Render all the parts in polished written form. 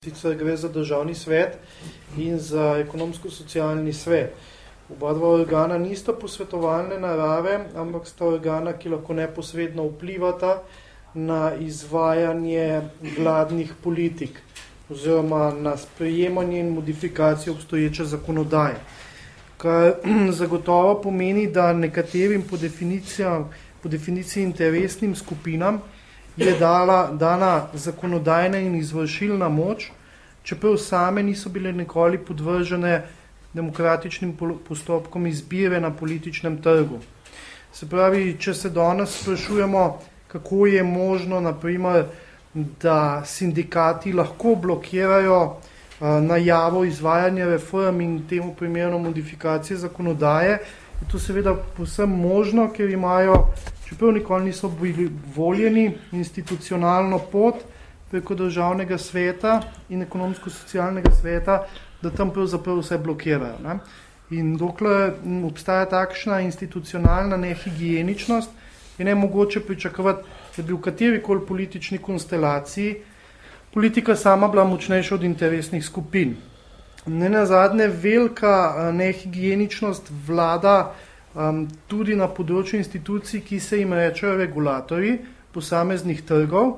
Sicer gre za državni svet in za ekonomsko-socialni svet. Oba dva organa nista posvetovalne narave, ampak sta organa, ki lahko neposredno vplivata na izvajanje vladnih politik oziroma na sprejemanje in modifikacijo obstoječe zakonodaje. Kar zagotovo pomeni, da nekaterim po definiciji interesnim skupinam je dana zakonodajna in izvršilna moč, čeprav same niso bile nikoli podvržene demokratičnim postopkom izbire na političnem trgu. Se pravi, če se danes sprašujemo, kako je možno, naprimer, da sindikati lahko blokirajo najavo izvajanja reform in temu primerno modifikacije zakonodaje, je to seveda povsem možno, ker imajo, čeprav nikoli niso bili voljeni, institucionalno pot preko državnega sveta in ekonomsko-socialnega sveta, da tam pravzaprav vse blokirajo. Ne? In dokler obstaja takšna institucionalna nehigieničnost, je nemogoče pričakovati, da bi v katerikoli politični konstelaciji politika sama bila močnejša od interesnih skupin. Nenazadnje velika nehigieničnost vlada tudi na področju institucij, ki se jim rečejo regulatorji posameznih trgov,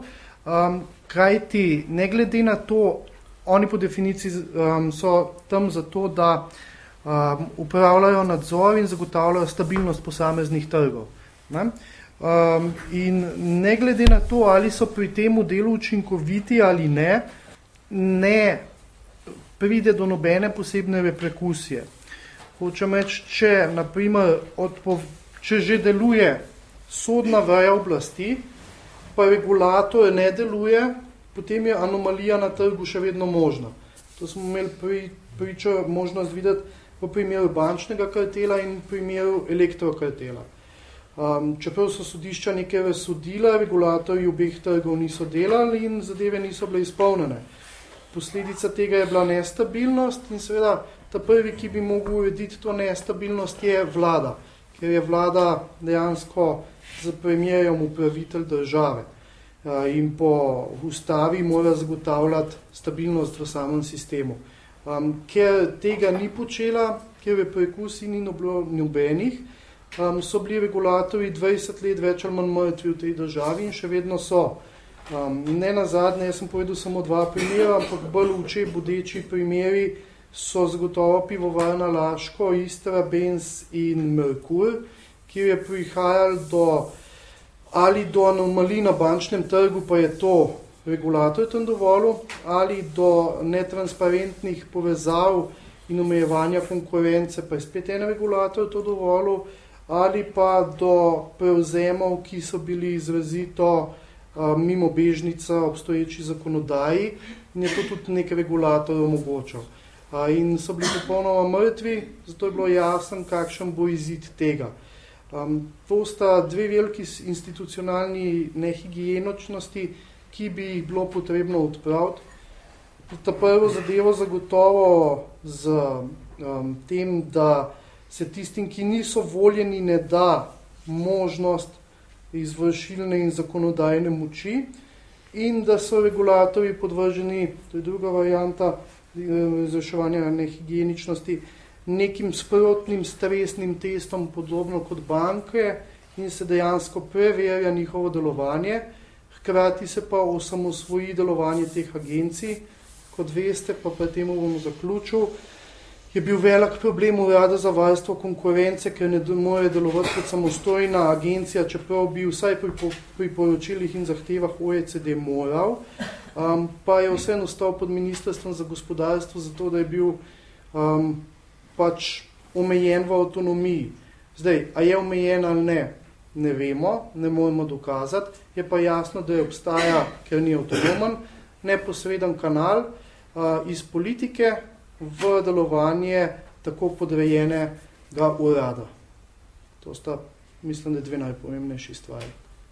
kajti ne glede na to, oni po definiciji so tam zato, da upravljajo nadzor in zagotavljajo stabilnost posameznih trgov. Ne? In ne glede na to, ali so pri tem delu učinkoviti ali ne pride do nobene posebne reperkusije. Hočem reči, če, naprimer, če že deluje sodna veja oblasti, pa regulator ne deluje, potem je anomalija na trgu še vedno možna. To smo imeli pričo možnost videti v primeru bančnega kartela in v primeru elektrokartela. Čeprav so sodišča nekaj razsodila, regulatorji obeh trgov niso delali in zadeve niso bile izpolnjene. Posledica tega je bila nestabilnost in seveda ta prvi, ki bi mogel urediti to nestabilnost, je vlada, ker je vlada dejansko z premierjem upravitelj države in po ustavi mora zagotavljati stabilnost v samem sistemu. Ker tega ni počela, ker reperkusij ni bilo nobenih, so bili regulatorji 20 let več ali manj mrtvi v tej državi in še vedno so. Ne nazadnje, jaz sem povedal samo 2 primera, ampak bolj oči bodeči primeri so zagotovo Pivovarna Laško, Istra Benz in Merkur, kjer je prihajalo do anomalij na bančnem trgu, pa je to regulator tam dovolil, ali do netransparentnih povezav in omejevanja konkurence, pa je spet en regulator to dovolil, ali pa do prevzemov, ki so bili izrazito mimo bežnica obstoječi zakonodaji in je to tudi nek regulator omogočal. In so bili popolnoma mrtvi, zato je bilo jasno, kakšen bo izid tega. To sta 2 veliki institucionalni nehigieničnosti, ki bi jih bilo potrebno odpraviti. Ta prvo zadevo zagotovo z tem, da se tistim, ki niso voljeni, ne da možnost izvršilne in zakonodajne moči in da so regulatorji podvrženi, to je druga varianta izvrševanja nehigieničnosti, nekim sprotnim stresnim testom podobno kot banke in se dejansko preverja njihovo delovanje, hkrati se pa osamosvoji delovanje teh agencij. Kot veste, pa pri tem bom zaključil, je bil velik problem Urada za varstvo konkurence, ker ne more delovati kot samostojna agencija, čeprav bi vsaj pri poročilih in zahtevah OECD moral, pa je vseeno ostal pod Ministrstvom za gospodarstvo, zato da je bil pač omejen v avtonomiji. Zdaj, a je omejen ali ne vemo, ne moremo dokazati, je pa jasno, da je obstaja, ker ni avtonomen, neposreden kanal iz politike v delovanje tako podrejenega urada. To sta, mislim, da 2 najpomembnejši stvari.